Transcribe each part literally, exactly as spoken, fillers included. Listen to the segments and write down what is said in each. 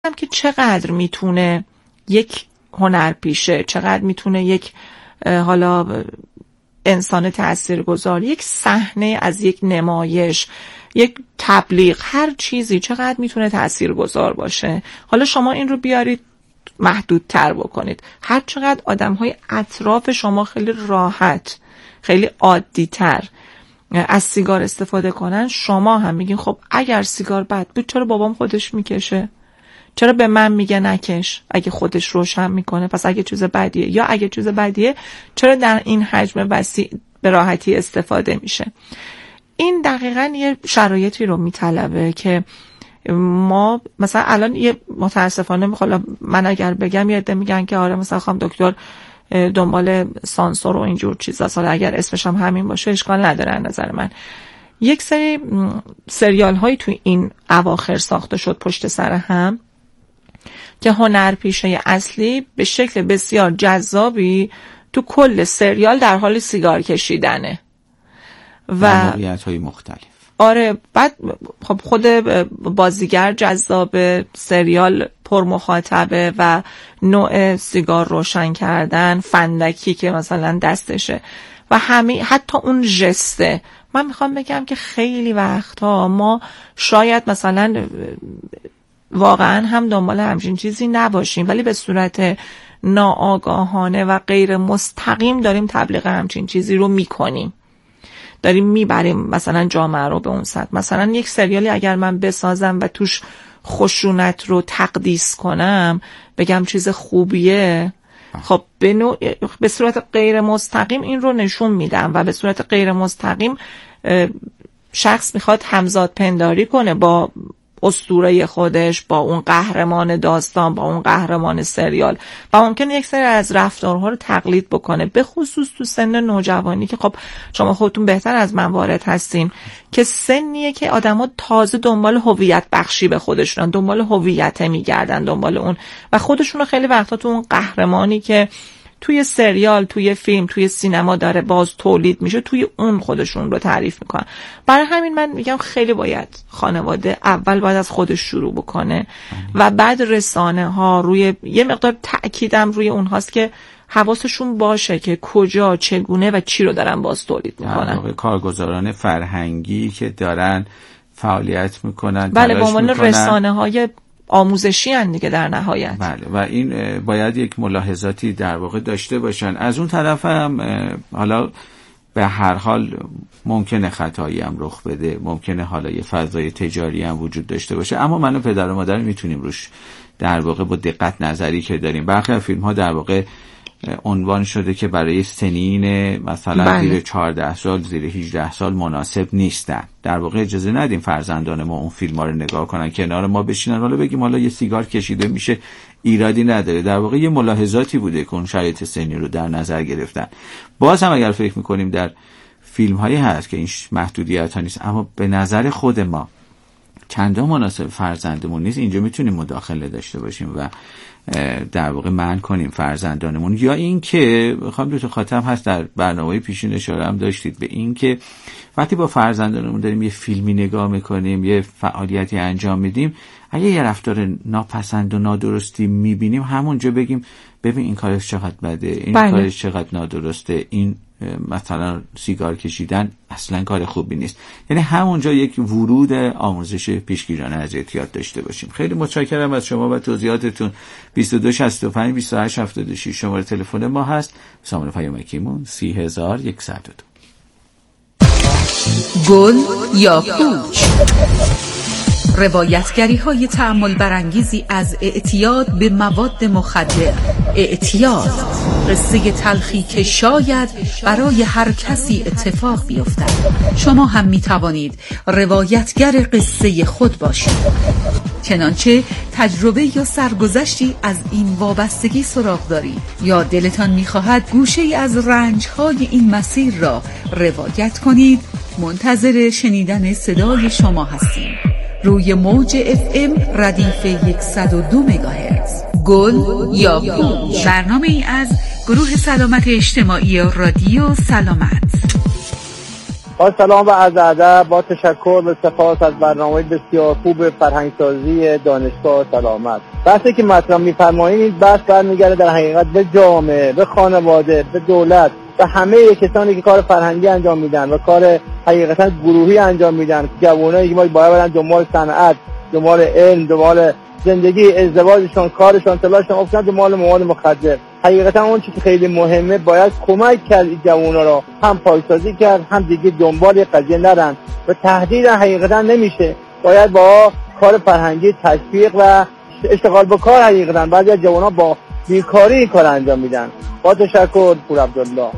هم که چقدر میتونه یک هنرپیشه، چقدر میتونه یک حالا انسان تاثیرگذار، یک صحنه از یک نمایش، یک تبلیغ، هر چیزی چقدر میتونه تاثیرگذار باشه. حالا شما این رو بیارید محدودتر بکنید، هر چقدر آدم‌های اطراف شما خیلی راحت، خیلی عادی‌تر از سیگار استفاده کنن، شما هم میگین خب اگر سیگار بد بود چرا بابام خودش میکشه؟ چرا به من میگه نکش اگه خودش روشن میکنه؟ پس اگه چیز بدیه، یا اگه چیز بدیه چرا در این حجم وسیع به راحتی استفاده میشه؟ این دقیقاً یه شرایطی رو میطلبه که ما مثلا الان یه متاسفانه حالا من اگر بگم یه عده میگن که آره مثلا خانم دکتر دنبال سانسور و اینجور چیزا، حالا اگر اسمش هم همین باشه اشکال نداره. از نظر من یک سری سریال هایی توی این اواخر ساخته شد پشت سر هم که هنرپیشه اصلی به شکل بسیار جذابی تو کل سریال در حال سیگار کشیدنه و نوعیت‌های مختلف. آره، بعد خب خود بازیگر جذاب، سریال پر مخاطبه و نوع سیگار روشن کردن، فندکی که مثلا دستشه و همه، حتی اون ژسته. من میخوام بگم که خیلی وقتها ما شاید مثلا واقعا هم دنبال همچین چیزی نباشیم، ولی به صورت ناآگاهانه و غیر مستقیم داریم تبلیغ همچین چیزی رو میکنیم، داریم میبریم مثلا جامعه رو به اون سطح. مثلا یک سریالی اگر من بسازم و توش خشونت رو تقدیس کنم، بگم چیز خوبیه، خب به, نوع... به صورت غیر مستقیم این رو نشون میدم و به صورت غیر مستقیم شخص میخواد همزاد پنداری کنه با اسطوره خودش، با اون قهرمان داستان، با اون قهرمان سریال، و ممکنه یک سری از رفتارها رو تقلید بکنه، به خصوص تو سن نوجوانی که خب شما خودتون بهتر از من وارد هستین که سنیه که آدما تازه دنبال هویت بخشی به خودشونن، دنبال هویت میگردن، دنبال اون، و خودشون رو خیلی وقتا تو اون قهرمانی که توی سریال، توی فیلم، توی سینما داره باز تولید میشه، توی اون خودشون رو تعریف میکنن. برای همین من میگم خیلی باید خانواده اول باید از خودش شروع بکنه و بعد رسانه ها روی یه مقدار تأکیدم روی اونهاست که حواسشون باشه که کجا، چگونه و چی رو دارن باز تولید میکنن. کارگزاران فرهنگی که دارن فعالیت میکنن، بله، به عنوان رسانه های آموزشی هن دیگه در نهایت. بله، و این باید یک ملاحظاتی در واقع داشته باشن. از اون طرف هم حالا به هر حال ممکنه خطایی هم رخ بده، ممکنه حالا یه فضای تجاری هم وجود داشته باشه، اما من و پدر و مادر میتونیم روش در واقع با دقت نظری که داریم. برخی از فیلم ها در واقع عنوان شده که برای سنین مثلا بله. زیر چهارده سال، زیر هجده سال مناسب نیستن. در واقع اجازه ندیم فرزندان ما اون فیلم ها رو نگاه کنن، کنار ما بشینن حالا بگیم حالا یه سیگار کشیده میشه، ایرادی نداره. در واقع یه ملاحظاتی بوده که اون شرایط سنی رو در نظر گرفتن. باز هم اگر فکر میکنیم در فیلم هایی هست که این محدودیت ها نیست، اما به نظر خود ما چندان مناسب فرزندمون نیست، اینجا میتونیم مداخله داشته باشیم و در واقع منع کنیم فرزندانمون. یا این که خواهم دو تا خاطر هست در برنامه پیشین اشاره هم داشتید به این که وقتی با فرزندانمون داریم یه فیلمی نگاه میکنیم، یه فعالیتی انجام میدیم، اگه یه رفتار ناپسند و نادرستی میبینیم همونجا بگیم ببین این کارش چقدر بده، این بله. کارش چقدر نادرسته، این مثلا سیگار کشیدن اصلا کار خوبی نیست. یعنی همونجا یک ورود آموزش پیشگیرانه از اعتیاد داشته باشیم. خیلی متشکرم از شما و توضیحاتتون. بیست و دو شصت و پنج بیست و هشت هفتاد و شش شماره تلفن ما هست. سامانه پیامکیمون سی هزار و صد و دو. گل یا پوچ، روایتگری های تأمل برانگیزی از اعتیاد به مواد مخدر. اعتیاد، قصه تلخی که شاید برای هر کسی اتفاق بیفتد. شما هم می توانید روایتگر قصه خود باشید. چنانچه تجربه یا سرگذشتی از این وابستگی سراغ دارید یا دلتان می خواهد گوشه ای از رنج‌های این مسیر را روایت کنید، منتظر شنیدن صدای شما هستیم. روی موج اف ام ردیف صد و دو مگاهرتز. گل یا پوچ، برنامه ای از گروه سلامت اجتماعی رادیو سلامت. با سلام و عرض ادب، با تشکر و سپاس از برنامه بسیار خوب فرهنگسازی دانشگاه سلامت. بحثی که مطرح می‌فرمایید این بحث برمیگرده در حقیقت به جامعه، به خانواده، به دولت و همه کسانی که کار فرهنگی انجام میدن و کار حقیقتا گروهی انجام میدن. جوانایی که ما باید برن دنبال صنعت، دنبال علم، دنبال زندگی، ازدواجشون، کارشون، تلاششون، افتادن دنبال مواد مخدر. حقیقتا اون چیزی که خیلی مهمه، باید کمک کرد این جوونا رو هم پایسازی کرد، هم دیگه دنبال قضیه نرن و تهدید حقیقتا نمیشه. باید با کار فرهنگی تشویق و اشتغال با کار حقیقتا بعضی از جوونا با بیکاری این کار انجام میدن. با تشکر. پور عبدالله.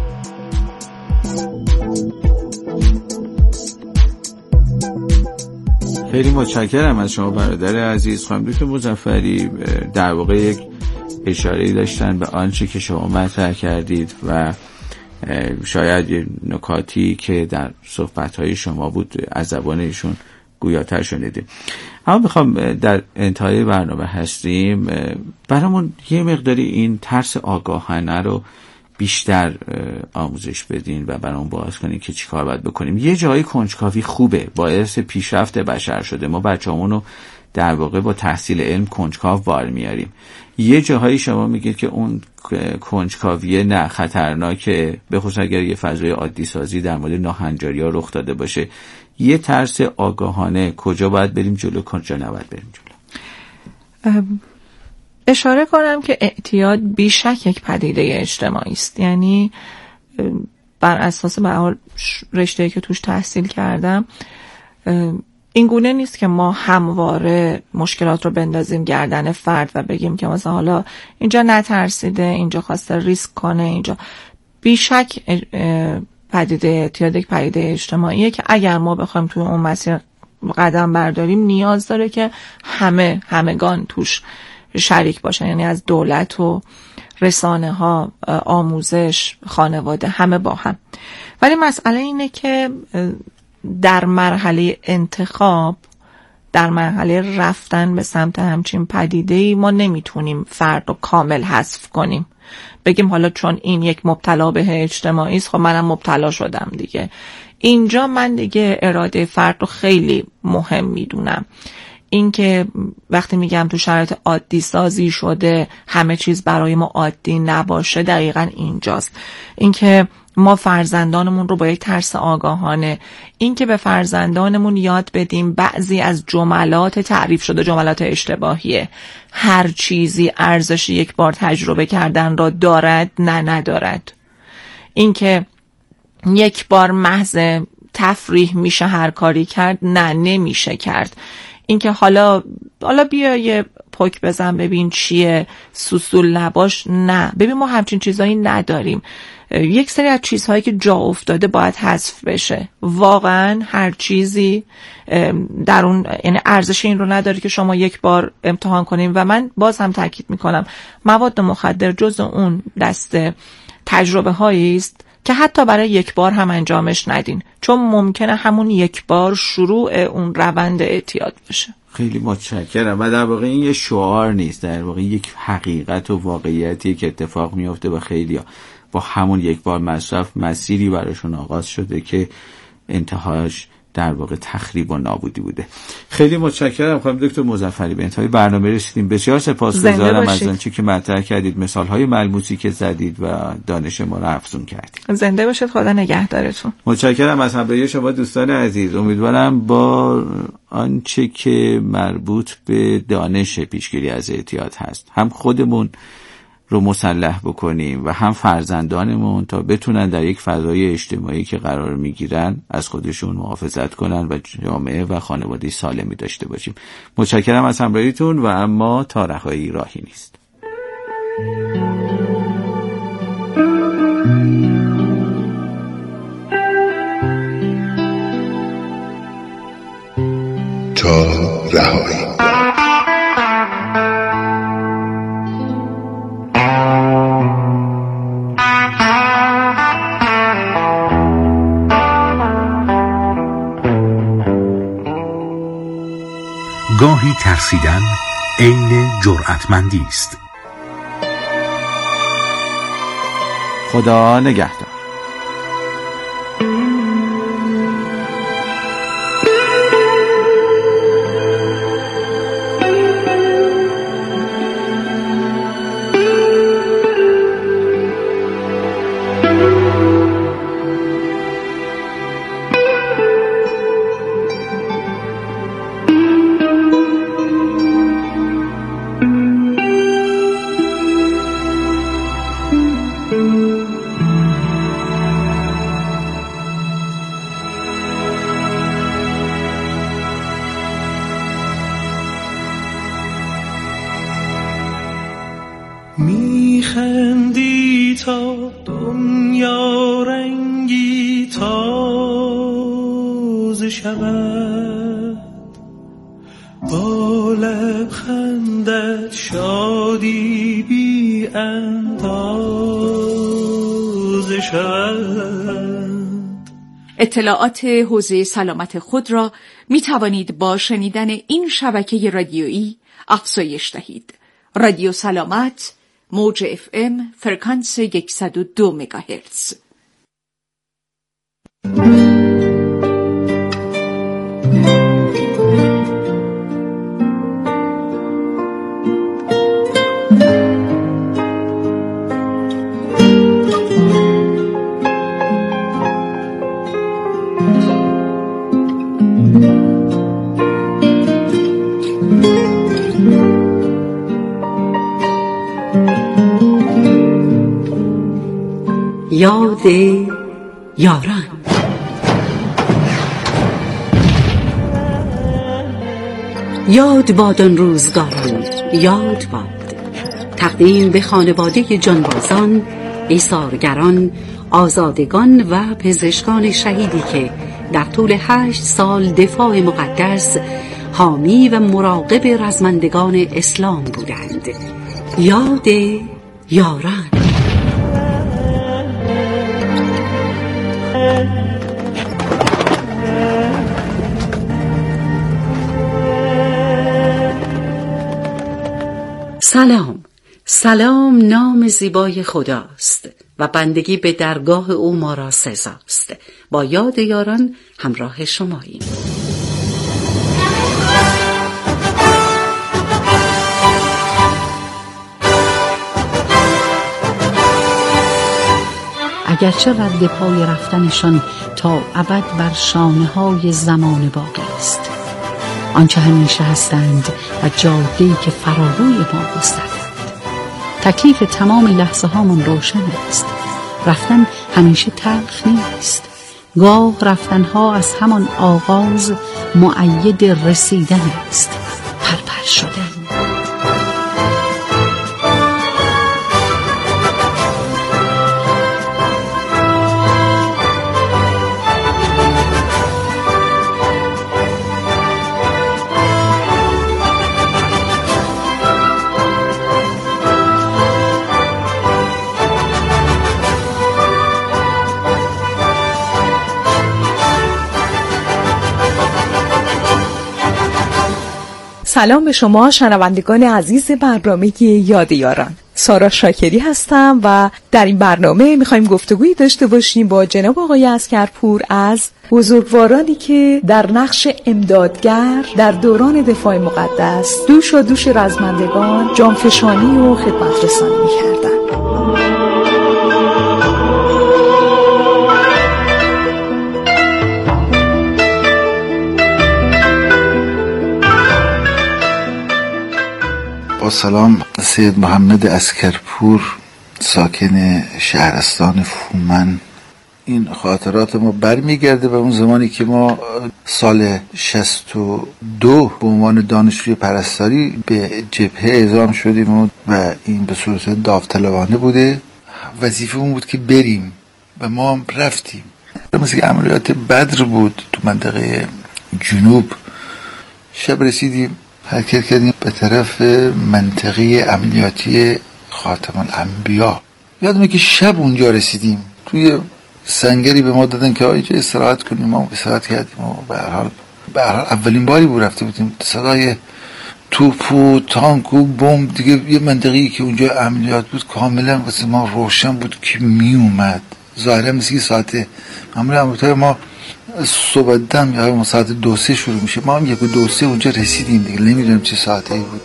خیلی متشکرم از شما برادر عزیز. خانم دکتر مظفری در واقع یک اشاره‌ای داشتن به آنچه که شما مطرح کردید و شاید یه نکاتی که در صحبت‌های شما بود از زبان ایشون گویاتر شنیدیم. اما میخوام در انتهای برنامه هستیم برامون یه مقداری این ترس آگاهانه رو بیشتر آموزش بدین و برامون باز کنین که چی کار باید بکنیم. یه جایی کنجکاوی خوبه، باعث پیشرفت بشر شده. ما بچه‌مون رو در واقع با تحصیل علم کنجکاو بار میاریم. یه جاهایی شما میگید که اون کنجکاویه نه، خطرناکه، به خصوص اگر یه فضای عادی سازی در مورد ناهنجاری‌ها رخ داده باشه. یه ترس آگاهانه، کجا باید بریم جلو، کجا نباید بریم جلو؟ اشاره کنم که اعتیاد بیشک یک پدیده اجتماعی است. یعنی بر اساس به حال رشته‌ای که توش تحصیل کردم، این گونه نیست که ما همواره مشکلات رو بندازیم گردن فرد و بگیم که مثلا حالا اینجا نترسیده، اینجا خواسته ریسک کنه. اینجا بیشک پدیده اعتیاد یک پدیده اجتماعیه که اگر ما بخوایم توی اون مسیر قدم برداریم نیاز داره که همه همگان توش شریک باشن. یعنی از دولت و رسانه ها، آموزش، خانواده، همه با هم. ولی مسئله اینه که در مرحله انتخاب، در مرحله رفتن به سمت همچین پدیده‌ای ما نمیتونیم فرد رو کامل حذف کنیم، بگیم حالا چون این یک مبتلا به اجتماعی است خب منم مبتلا شدم دیگه. اینجا من دیگه اراده فرد رو خیلی مهم میدونم. این که وقتی میگم تو شرایط عادی سازی شده همه چیز برای ما عادی نباشه، دقیقاً اینجاست. این که ما فرزندانمون رو با یک ترس آگاهانه، این که به فرزندانمون یاد بدیم بعضی از جملات تعریف شده جملات اشتباهیه. هر چیزی ارزش یک بار تجربه کردن را دارد، نه ندارد. این که یک بار محض تفریح میشه هر کاری کرد، نه نمیشه کرد. این که حالا حالا بیا یه پک بزن ببین چیه، سوسول نباش، نه. ببین ما همچین چیزایی نداریم. یک سری از چیزهایی که جا افتاده باید حذف بشه. واقعا هر چیزی در اون، یعنی ارزش این رو نداره که شما یک بار امتحان کنیم. و من باز هم تاکید میکنم مواد مخدر جزء اون دسته تجربه هایی است که حتی برای یک بار هم انجامش ندین، چون ممکنه همون یک بار شروع اون روند اعتیاد باشه. خیلی متشکرم. و در واقع این یه شعار نیست، در واقع یک حقیقت و واقعیتی که اتفاق میفته و خیلی ها با همون یک بار مصرف مسیری براشون آغاز شده که انتهاش در واقع تخریب و نابودی بوده. خیلی متشکرم خانم دکتر مظفری. به انتهای برنامه رسیدیم. بسیار سپاسگزارم از آنچه که مطرح کردید، مثال‌های ملموسی که زدید و دانش ما رو افزون کردید. زنده باشید. خدا نگهدارتون. متشکرم از همراهی شما دوستان عزیز. امیدوارم با آنچه که مربوط به دانش پیشگیری از اعتیاد هست هم خودمون رو مسلح بکنیم و هم فرزندانمون تا بتونن در یک فضای اجتماعی که قرار میگیرن از خودشون محافظت کنن و جامعه و خانواده سالمی داشته باشیم. متشکرم از همراهیتون و اما تا رهایی راهی نیست. تا رهایی. گاهی ترسیدن عین جرأتمندی است. خدا نگهدار. میخندی تا دنیا رنگی تازه شود، با لبخندت شادی بی اندازه شود. اطلاعات حوزه سلامت خود را می توانید با شنیدن این شبکه رادیویی افزایش دهید. رادیو سلامت، موج اف ام، فرکانس صد و دو مگاهرتز. یاد یاران. یاد باد آن روزگاران، یاد باد. تقدیم به خانواده جانبازان، ایثارگران، آزادگان و پزشکان شهیدی که در طول هشت سال دفاع مقدس، حامی و مراقب رزمندگان اسلام بودند. یاد یاران. سلام. سلام نام زیبای خداست و بندگی به درگاه او ما را سزاست. با یاد یاران همراه شماییم. اگرچه رد پای رفتنشان تا ابد بر شانه های زمان باقی است، آنچه همیشه هستند و جاده‌ای که فراروی ما گستردند. تکلیف تمام لحظه هامون روشن است. رفتن همیشه تلخ نیست. گاه رفتنها از همان آغاز مؤید رسیدن است. پرپر شدن. سلام به شما شنوندگان عزیز برنامه یاد یاران. سارا شاکری هستم و در این برنامه میخوایم گفتگویی داشته باشیم با جناب آقای عسکرپور از بزرگوارانی که در نقش امدادگر در دوران دفاع مقدس دوش و دوش رزمندگان جانفشانی و خدمت رسانی میکردن. با سلام، سید محمد عسکرپور، ساکن شهرستان فومن. این خاطرات ما برمیگرده به اون زمانی که ما سال شصت و دو به عنوان دانشجوی پرستاری به جبهه اعزام شدیم و این به صورت داوطلبانه بوده. وظیفه‌مون بود که بریم و ما هم رفتیم. مثل که عملیات بدر بود تو منطقه جنوب. شب رسیدیم، حرکت کردیم به طرف منطقه عملیاتی خاتم الانبیا. یادمه که شب اونجا رسیدیم، توی سنگری به ما دادن که اینجا استراحت کنیم. ما استراحت کردیم و به هر حال به هر حال اولین باری بود رفته بودیم. صدای توپ و تانک و بمب دیگه، یه منطقه‌ای که اونجا عملیات بود کاملا واسه ما روشن بود که می اومد. ظاهرا مثل ساعت معمولا عملیات ما صبح دم یا ساعت دو سه شروع میشه. ما هم یک و دو سه اونجا رسیدیم دیگه، نمیدونم چه ساعتی بود.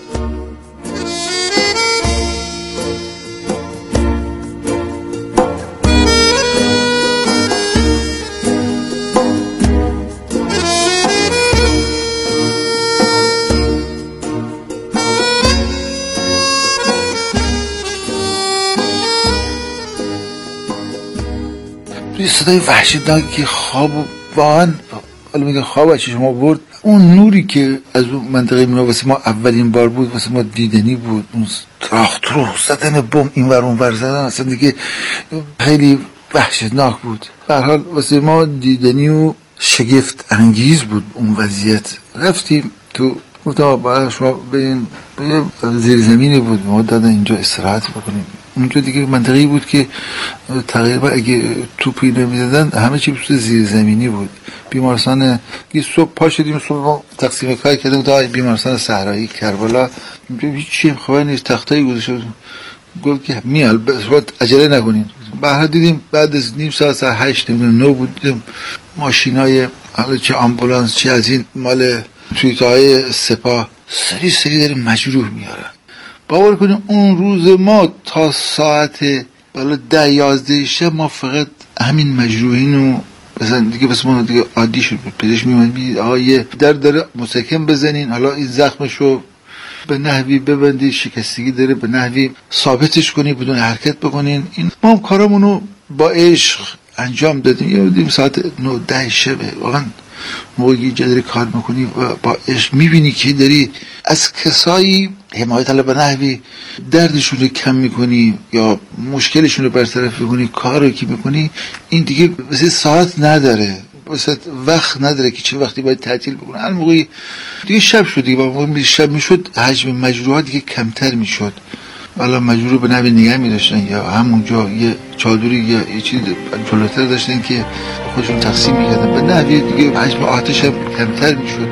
یه صدای وحشتناکی که خواب واقعا، حالا میگه خواب از شما برد، اون نوری که از اون منطقه مینا واسه ما اولین بار بود، واسه ما دیدنی بود. اون تراختروخ زدن بم این ور اون ور زدن اصلا دیگه خیلی وحشتناک بود. به هر حال واسه ما دیدنی و شگفت انگیز بود اون وضعیت. رفتیم تو گفتم برای شما برین زیر زمینی بود ما دادن اینجا استراحت بکنیم. اونجا دیگه منطقه‌ای بود که تقریبا اگه توپی نمی‌زدن همه چی بسید زیر زمینی بود. بیمارستان یه صبح پا شدیم، صبح تقسیم کار کردیم تا بیمارستان صحرایی کربلا. اینجا هیچی خبری نیست، تختایی گذاشته بود. گفت که میال بس عجله نکنین. بعد دیدیم بعد از نیم ساعت ساعت هشت نمیدونم نو بود، دیدیم ماشینای حالا چه آمبولانس چه از این مال تویتای سپاه سری سری داره مجروح میارن. باور کنیم اون روز ما تا ساعت بالا ده یازده شب ما فقط همین مجروحین و مثلا دیگه بس ما دیگه عادی شد. پزشک میومد میگه آقا یه در داره مسکن بزنین، حالا این زخمشو به نحوی ببندید، شکستگی داره به نحوی ثابتش کنی بدون حرکت بکنین. این ما هم کارمونو با عشق انجام دادیم. یه دیدیم ساعت نه ده شب واقعا موقعی جدری کار میکنی و با عشق میبینی که داری از کسایی حمایت علی به نحوی دردشون رو کم میکنی یا مشکلشون رو برطرف میکنی. کار رو که میکنی این دیگه مثل ساعت نداره، مثل وقت نداره که چه وقتی باید تعطیل بکنه. هر موقعی دیگه شب شد دیگه موقعی شب میشد حجم مجروحات دیگه کمتر میشد. والا مجبور به نحوی نگه می‌داشتن یا همونجا یه چادری یا یه چیز جلوتر داشتن که خودشون تقسیم می‌کردن به نحوی دیگه حجم آتش هم کمتر میشد.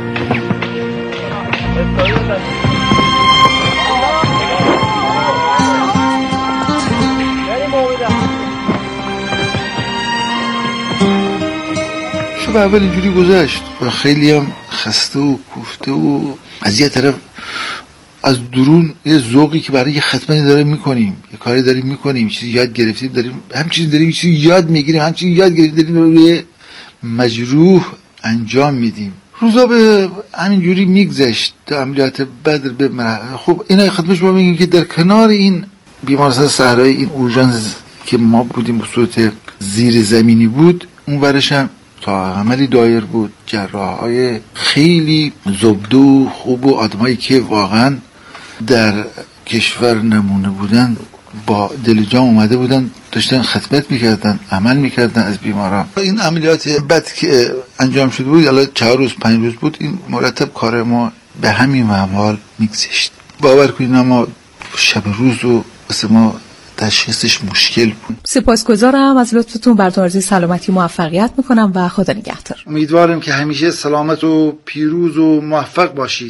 شب اول اینجوری گذشت و خیلی هم خسته و کوفته و از یه طرف از درون یه ذوقی که برای یه خدمتی داره میکنیم، یه کاری داریم میکنیم، چیزی یاد گرفتیم، داریم هم چیزی داریم چیزی یاد میگیریم، هم چیزی یاد گرفتیم داریم روی مجروح انجام میدیم. روزا به همین جوری میگذشت تا عملیات بدر به مرحله. خب اینا خدمتش ما میگیم که در کنار این بیمارستان صحرایی این اورژانس که ما بودیم به صورت زیر زمینی بود، اون ورش هم تا عملی دایر بود، جراحای خیلی زبده و خوب و آدمایی که واقعا در کشور نمونه بودن، با دل جان اومده بودن، داشتن خدمت میکردن، عمل میکردن از بیماران. این عملیات بعد که انجام شده بود، الان چهار روز پنج روز بود، این مرتب کار ما به همین منوال میگذشت. باور کنید ما شب روز و واسه ما تشخیصش مشکل بود. سپاسگزارم از لطفتون. براتون آرزوی سلامتی موفقیت میکنم و خدا نگهدار. امیدوارم که همیشه سلامت و پیروز و موفق باشید.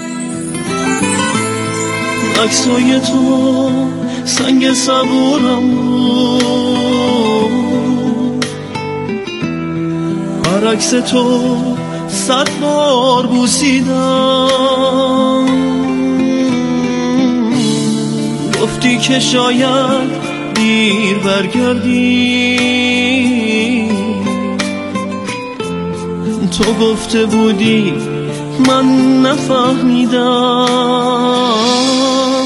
عکسای تو سنگ صبورم بود، هر عکس تو صد بار بوسیدم، گفتی که شاید دیر برگردی، تو گفته بودی من نفهمیدم.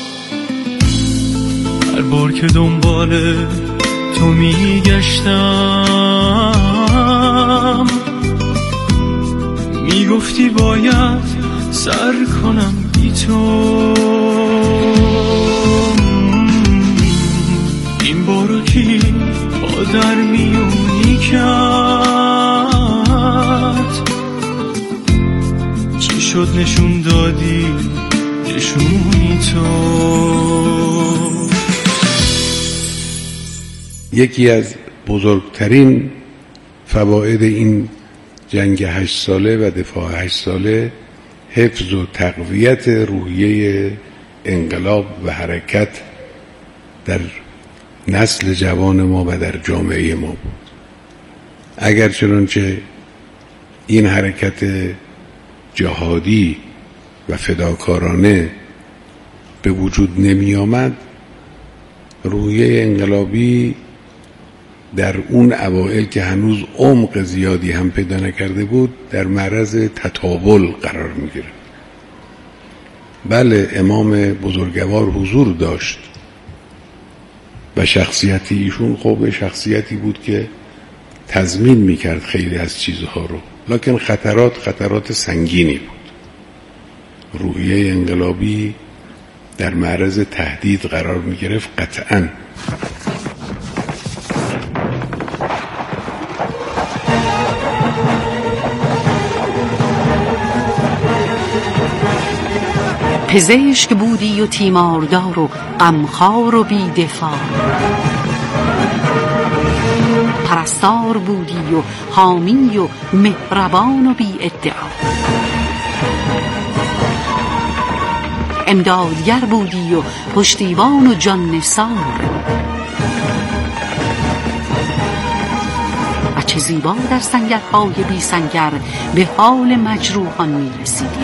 هر بار که دنبال تو میگشتم، میگفتی باید سر کنم بی تو. این بارو کی با در میونی کرد، چی شد نشون دادی نشونی تو. یکی از بزرگترین فواید این جنگ هشت ساله و دفاع هشت ساله حفظ و تقویت روحیه انقلاب و حرکت در نسل جوان ما و در جامعه ما بود. اگر چنانچه این حرکت جهادی و فداکارانه به وجود نمی آمد، روحیه انقلابی در اون اوائل که هنوز عمق زیادی هم پیدا نکرده بود در معرض تطاول قرار می گرفت. بله، امام بزرگوار حضور داشت و شخصیتی ایشون خب شخصیتی بود که تضمین میکرد خیلی از چیزها رو لکن خطرات خطرات سنگینی بود. روحیه انقلابی در معرض تهدید قرار می گرفت قطعاً. پزشک بودی و تیماردار و غمخوار و بی‌دفاع، پرستار بودی و حامی و مهربان و بی ادعا، امدادگر بودی و پشتیبان و جان نثار. و چه زیبا در سنگرهای بی سنگر به حال مجروحان می رسیدی.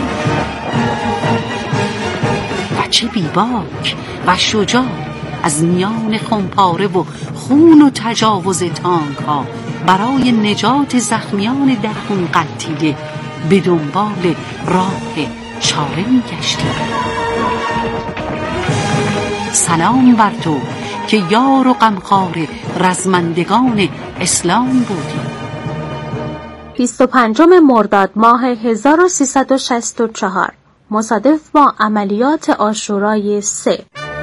و چه بیباک و شجاع از میان خمپاره و خون و تجاوز تانک ها برای نجات زخمیان در خون قطیده به دنبال راه چاره می گشتی. سلام بر تو که یار و غمخوار رزمندگان اسلام بودی. بیست و پنجم مرداد ماه هزار و سیصد و شصت و چهار مصادف با عملیات عاشورای سه.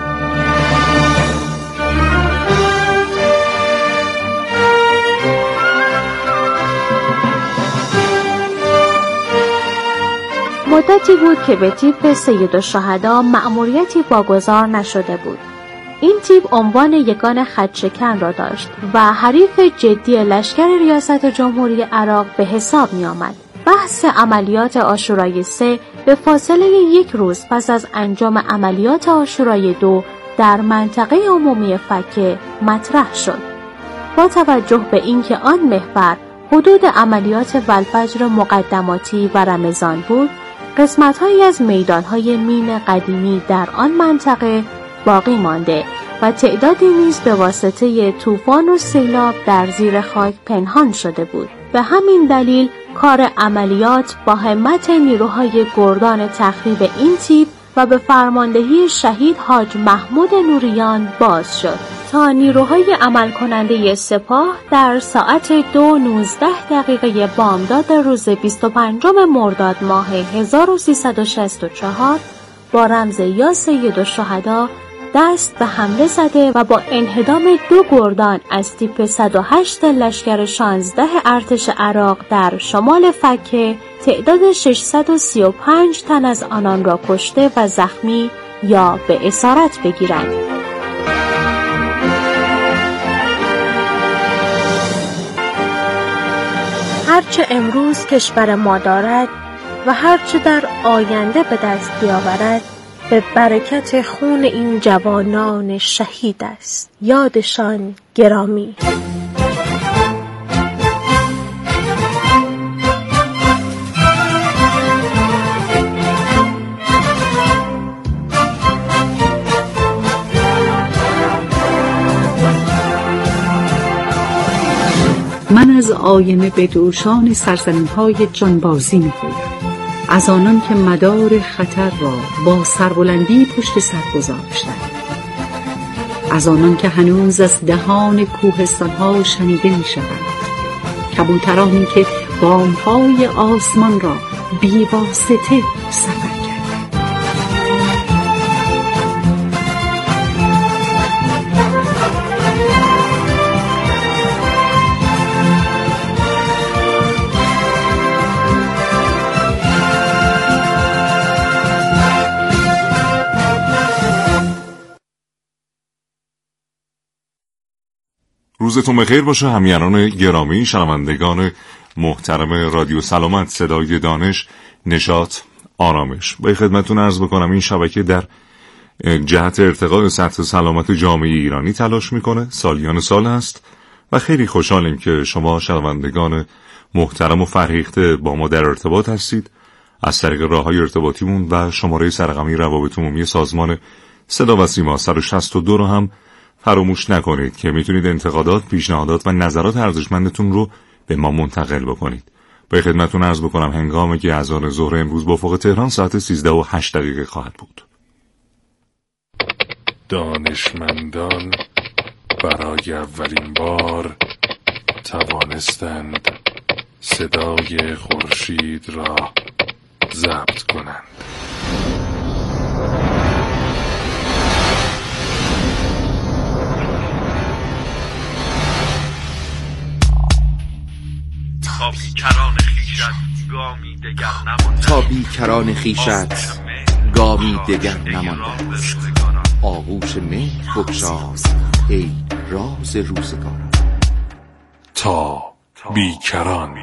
مدتی بود که به تیپ سیدالشهدا مأموریتی واگذار نشده بود. این تیپ عنوان یگان خدشکن را داشت و حریف جدی لشکر ریاست جمهوری عراق به حساب می آمد. بحث عملیات عاشورای سه به فاصله یک روز پس از انجام عملیات عاشورای دو در منطقه عمومی فکه مطرح شد. با توجه به اینکه آن محور حدود عملیات والفجر مقدماتی و رمضان بود، قسمت‌هایی از میدان‌های مین قدیمی در آن منطقه باقی مانده و تعدادی نیز به واسطه طوفان و سیلاب در زیر خاک پنهان شده بود. به همین دلیل کار عملیات با همت نیروهای گردان تخریب این تیپ و به فرماندهی شهید حاج محمود نوریان باز شد تا نیروهای عمل کننده سپاه در ساعت دو نوزده دقیقه بامداد روز بیست و پنجم مرداد ماه هزار و سیصد و شصت و چهار با رمز یا سیدالشهدا دست به حمله زده و با انهدام دو گردان از تیپ صد و هشت لشکر شانزده ارتش عراق در شمال فکه تعداد ششصد و سی و پنج تن از آنان را کشته و زخمی یا به اسارت بگیرند. هرچه امروز کشور ما دارد و هرچه در آینده به دست بیاورد به برکت خون این جوانان شهید است. یادشان گرامی. من از آینه به دوشان سرزمین‌های جانبازی می‌گویم، از آنان که مدار خطر را با سربلندی پشت سر گذاشتند، از آنان که هنوز از دهان کوهستان‌ها شنیده می‌شوند، کبوترانی که بام‌های آسمان را بی‌واسطه سفر کردند. روزتون بخیر باشه همیهنان گرامی، شنوندگان محترم رادیو سلامت، صدای دانش، نشاط، آرامش. با خدمتتون عرض بکنم این شبکه در جهت ارتقاء سطح سلامت جامعه ایرانی تلاش میکنه، سالیان سال هست و خیلی خوشحالیم که شما شنوندگان محترم و فرهیخته با ما در ارتباط هستید. از طریق راههای ارتباطیمون و شماره سرقمی روابط عمومی سازمان صدا و سیما صد و شصت و دو رو هم فراموش نکنید که میتونید انتقادات، پیشنهادات و نظرات ارزشمندتون رو به ما منتقل بکنید. با خدمتتون عرض بکنم هنگامی که اذان ظهر امروز با افق تهران ساعت سیزده و هشت دقیقه خواهد بود. دانشمندان برای اولین بار توانستند صدای خورشید را ضبط کنند. تا بیکران خیشت گامی دگر نمانده تا بیکران خیشت گامی دگر نمانده آغوش مهر بگشاز ای راز روزگاران. تا بیکران.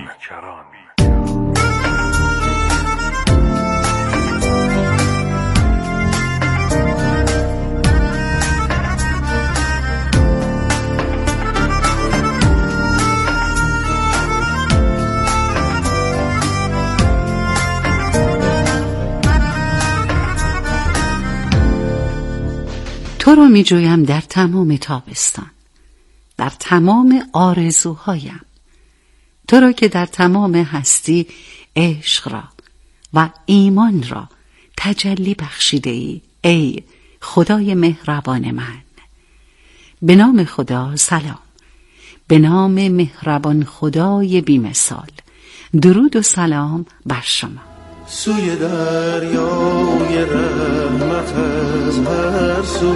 تو را می جویم در تمام تابستان، در تمام آرزوهایم، تو را که در تمام هستی عشق را و ایمان را تجلی بخشیده ای ای خدای مهربان من. به نام خدا سلام، به نام مهربان خدای بی‌مثال، درود و سلام بر شما. سوی دریای رحمت از هر سو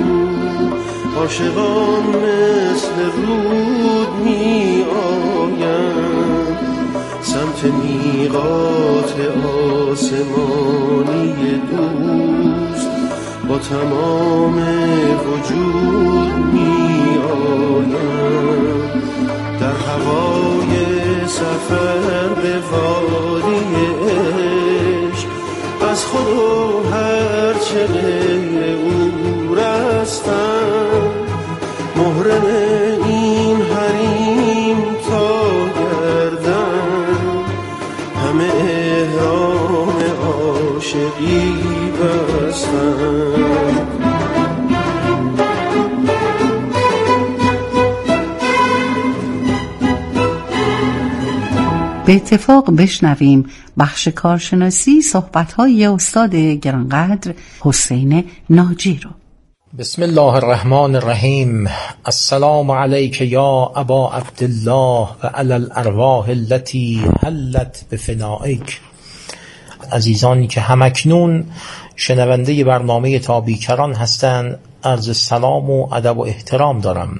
عاشقان مثل رود می آیند سمت میقات آسمانی دوست با تمام وجود می آیند در هوای سفر به وادی عشق از خود و هر چه غیر او رستم محرم این حریم تا گردن همه احرام عاشقی بستم. به اتفاق بشنویم بخش کارشناسی صحبت‌های استاد گرانقدر حسین ناجی رو. بسم الله الرحمن الرحیم. السلام علیک یا ابا عبدالله و علی الارواح التي حلت بفنائک. عزیزانی که همکنون شنونده برنامه تا بیکران هستند، عرض سلام و ادب و احترام دارم.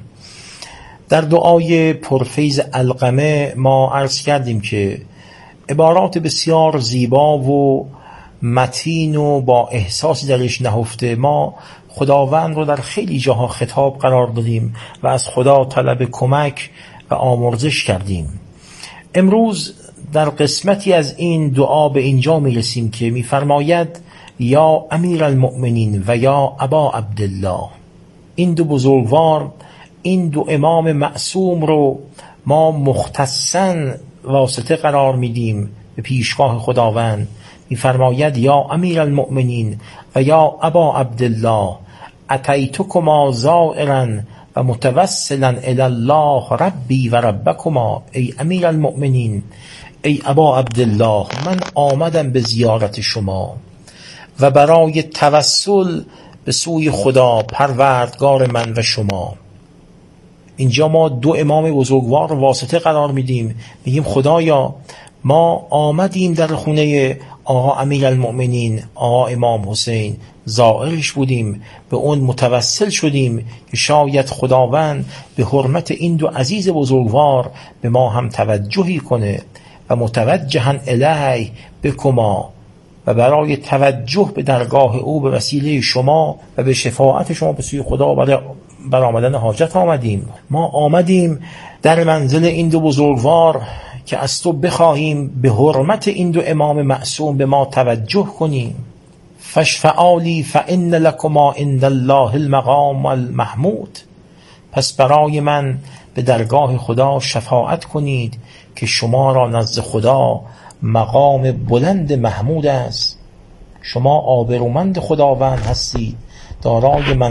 در دعای پرفیض علقمه ما عرض کردیم که عبارات بسیار زیبا و متین و با احساس درش نهفته ما خداوند رو در خیلی جاها خطاب قرار دادیم و از خدا طلب کمک و آمرزش کردیم. امروز در قسمتی از این دعا به اینجا می رسیم که می فرماید یا امیر المؤمنین و یا ابا عبدالله. این دو بزرگوار، این دو امام معصوم رو ما مختصاً واسطه قرار میدیم به پیشگاه خداوند. میفرماید یا امیر المؤمنین و یا ابا عبدالله اتیتکما زائرا و متوسلا الی الله ربی و ربکما. ای امیر المؤمنین، ای ابا عبدالله، من آمدم به زیارت شما و برای توسل به سوی خدا پروردگار من و شما. اینجا ما دو امام بزرگوار رو واسطه قرار میدیم، میگیم خدایا ما آمدیم در خونه آقا امیر المؤمنین، آقا امام حسین، زائرش بودیم، به اون متوسل شدیم که شاید خداوند به حرمت این دو عزیز بزرگوار به ما هم توجهی کنه و متوجهن الیه بکما، و برای توجه به درگاه او به وسیله شما و به شفاعت شما به سوی خدا برای بر آمدن حاجت آمدیم. ما آمدیم در منزل این دو بزرگوار که از تو بخواهیم به حرمت این دو امام معصوم به ما توجه کنیم. فاشفعالی فإن لکما عند الله المقام المحمود. پس برای من به درگاه خدا شفاعت کنید که شما را نزد خدا مقام بلند محمود است. شما آبرومند خداوند هستید، دارای من